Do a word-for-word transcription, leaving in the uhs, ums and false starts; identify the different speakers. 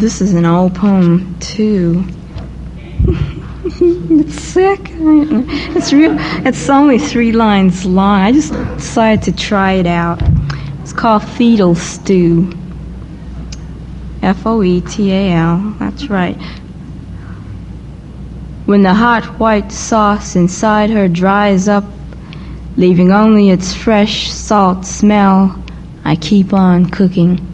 Speaker 1: This is an old poem, too. It's sick. It's real. It's only three lines long. I just decided to try it out. It's called Fetal Stew. F O E T A L. That's right. When the hot white sauce inside her dries up, leaving only its fresh salt smell, I keep on cooking.